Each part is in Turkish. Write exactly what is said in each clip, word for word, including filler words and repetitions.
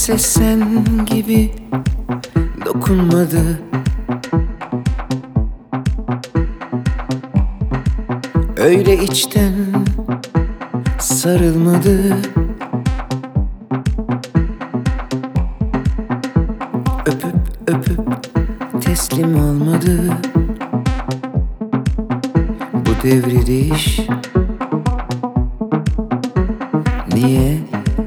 Kimse sen gibi dokunmadı. Öyle içten sarılmadı. Öpüp öpüp teslim olmadı. Bu devriliş niye?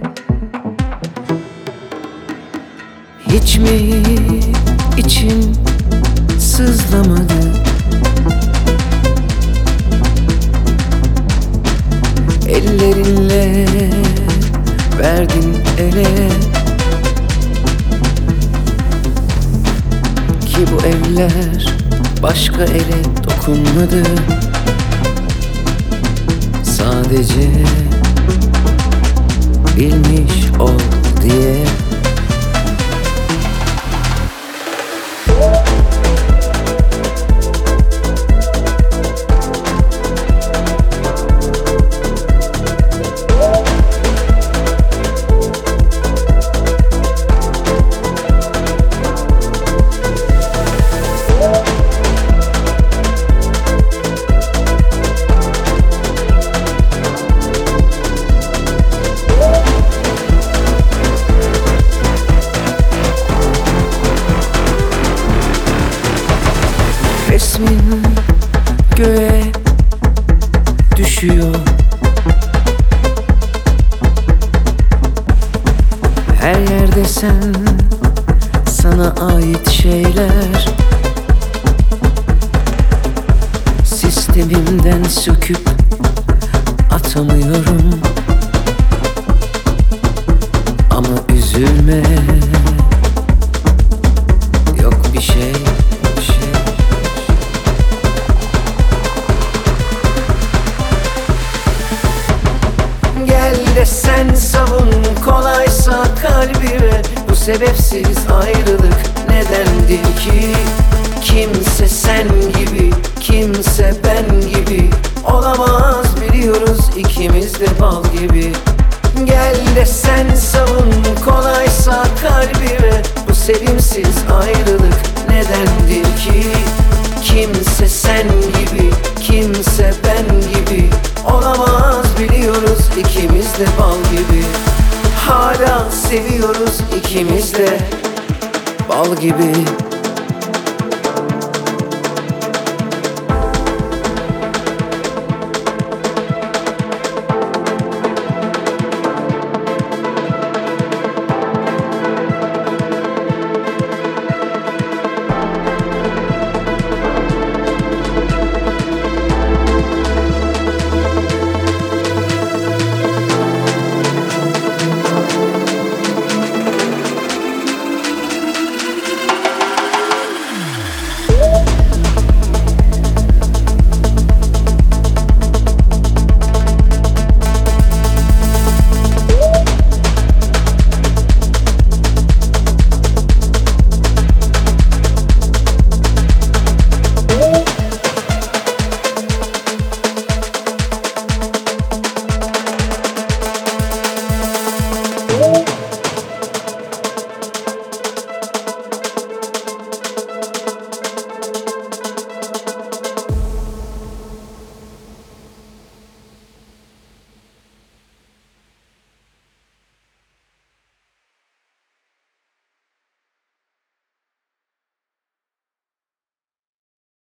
Hiç mi için sızlamadı? Ellerinle verdin ele ki bu eller başka ele dokunmadı. Sadece bilmiş ol diye. Resmin göğe düşüyor. Her yerde sen, sana ait şeyler. Sistemimden söküp atamıyorum. Ama üzülme, yok bir şey. Gel de sen savun kolaysa kalbime. Bu sebepsiz ayrılık nedendir ki? Kimse sen gibi, kimse ben gibi olamaz, biliyoruz ikimiz de bal gibi. Gel de sen savun kolaysa kalbime. Bu sevimsiz ayrılık nedendir ki? Kimse sen gibi, kimse ben gibi olamaz, biliyoruz ikimiz de bal gibi. Hala seviyoruz ikimiz de bal gibi.